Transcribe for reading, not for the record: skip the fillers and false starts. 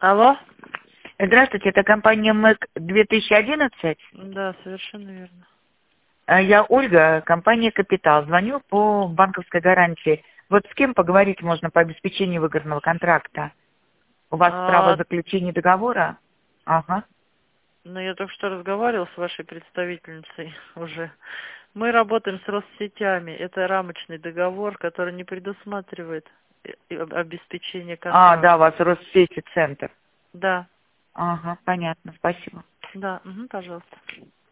Алло? Здравствуйте, это компания МЭК 2011. Да, совершенно верно. Я Ольга, компания «Капитал». Звоню по банковской гарантии. Вот с кем поговорить можно по обеспечению выгодного контракта? У вас право заключения договора? Ага. Ну, я только что разговаривала с вашей представительницей уже. Мы работаем с Россетями. Это рамочный договор, который не предусматривает обеспечение контракта. Да, у вас Россети центр. Да, Ага, понятно, спасибо. да, пожалуйста.